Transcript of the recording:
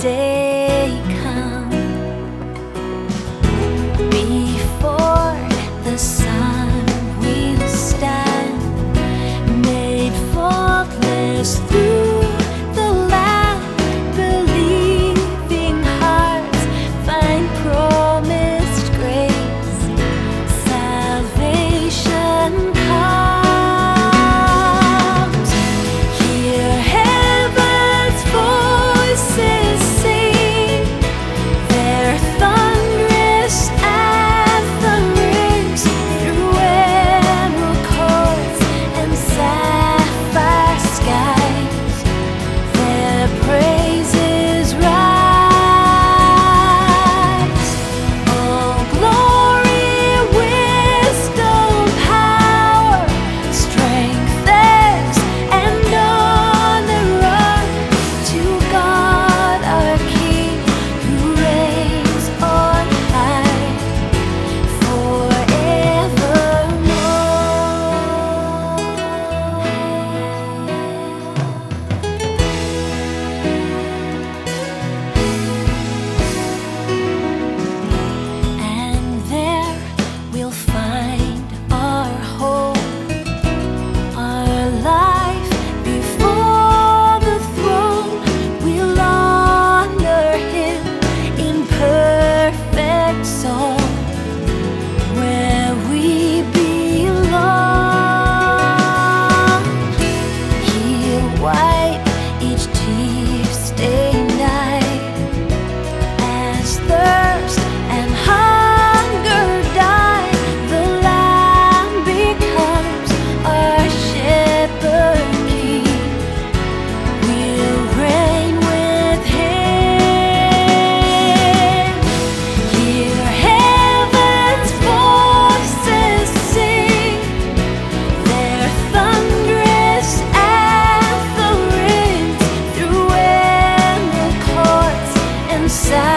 day come before the sun will stand, made faultless through the land. Believing hearts find promised grace. Salvation comes. Hear heaven's voices sing their thunderous anthem rings through emerald courts and sapphire skies. Their praises rise. All glory, wisdom, power, strength, thanks, and honor are to God our King, who reigns on high forevermore. And there we'll find our home, our life before the throne. We'll honor Him in perfect song, where we belong. He'll wipe each tear-stained eye, as thirst and hunger die. The Lamb becomes our shepherd king. We'll reign with Him. Hear heaven's voices sing their thunderous anthem rings through emerald courts and sapphire